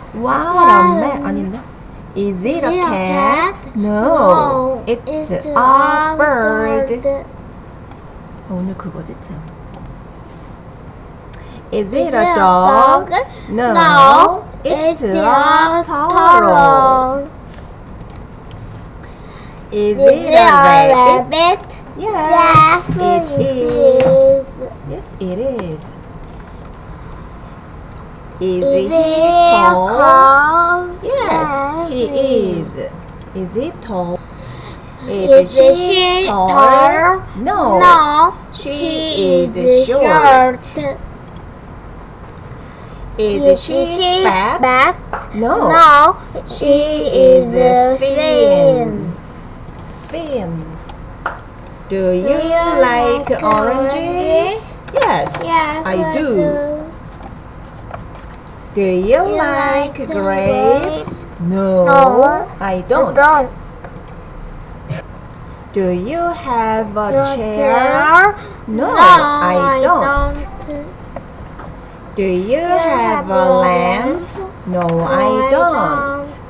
What a man. 아닌데? Is it a cat? No, it's a bird. 오늘 그거지 참. Is it a dog? No, it's a turtle. Is it a rabbit? Yes, it is. Yes, it is. Is he tall? Yes, he is. Is he tall? Is she tall? No, she is short. Is she fat? No, she is thin. Thin. Do you like oranges? Yes, I do. Do you like grapes? No, I don't. Do you have a chair? No, I don't. Do you have a lamp? No, I don't.